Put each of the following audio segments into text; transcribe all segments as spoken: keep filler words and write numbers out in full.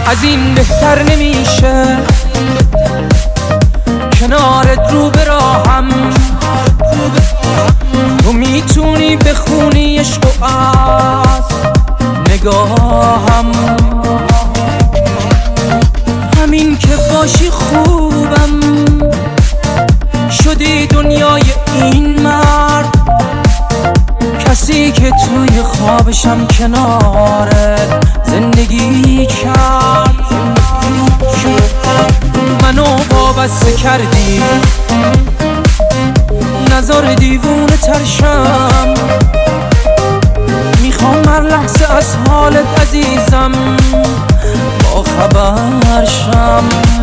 از این بهتر نمیشه کنارت رو به راهم. تو میتونی بخونی عشق و از نگاهم، همین که باشی خوبم شدی دنیای این مرد. کسی که توی خوابشم کنارت زندگی کرد. منو وابسته کردی نظر دیوونه ترشم. میخوام هر لحظه از حالت عزیزم با خبر شم.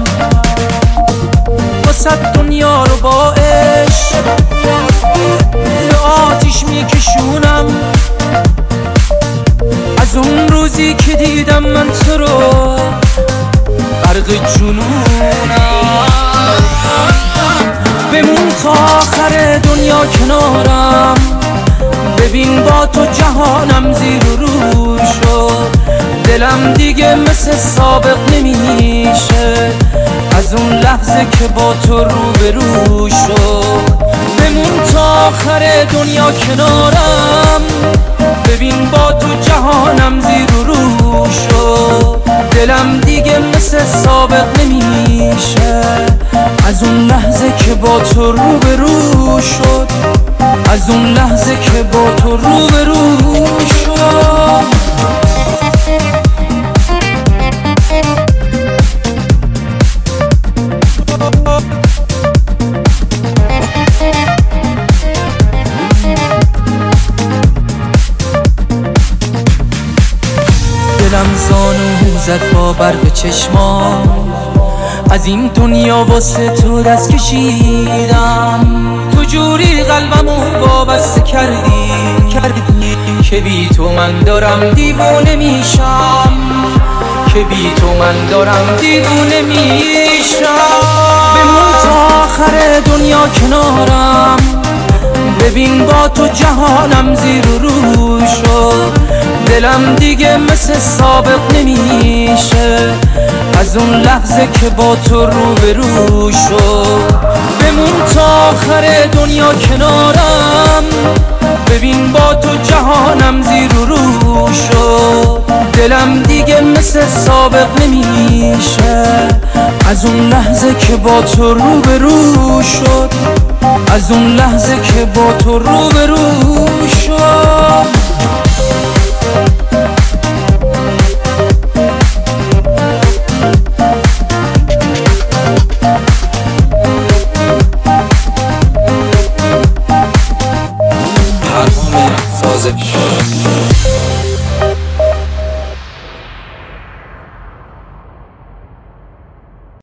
واسه دنیا رو با عشق به آتیش میکشونم. از اون روزی که دیدم من تو رو غرق جنونم. بمون تا آخر دنیا کنارم، ببین با تو جهانم زیر و رو شد. دلم دیگه مثل سابق نمیشه از اون لحظه که با تو روبرو شد. بمون تا آخر دنیا کنارم، ببین با تو جهانم زیر و رو شد. دلم دیگه مثل سابق نمیشه از اون لحظه که با تو روبرو شد. از اون لحظه که با تو روبرو شد. دلم زانو زد با برق چشمان، از این دنیا واسه تو دست کشیدم. تو جوری قلبمو وابسته کردی کردی که بی تو من دارم دیوونه میشم. که بی تو من دارم دیوونه میشم. بمون تا آخر دنیا کنارم، ببین با تو جهانم زیر و رو شد. دلم دیگه مثل سابق نمیشه از اون لحظه که با تو روبرو شد. بمون تا آخر دنیا کنارم، ببین با تو جهانم زیر و رو شد. دلم دیگه مثل سابق نمیشه از اون لحظه که با تو روبرو شد. از اون لحظه که با تو روبرو شد.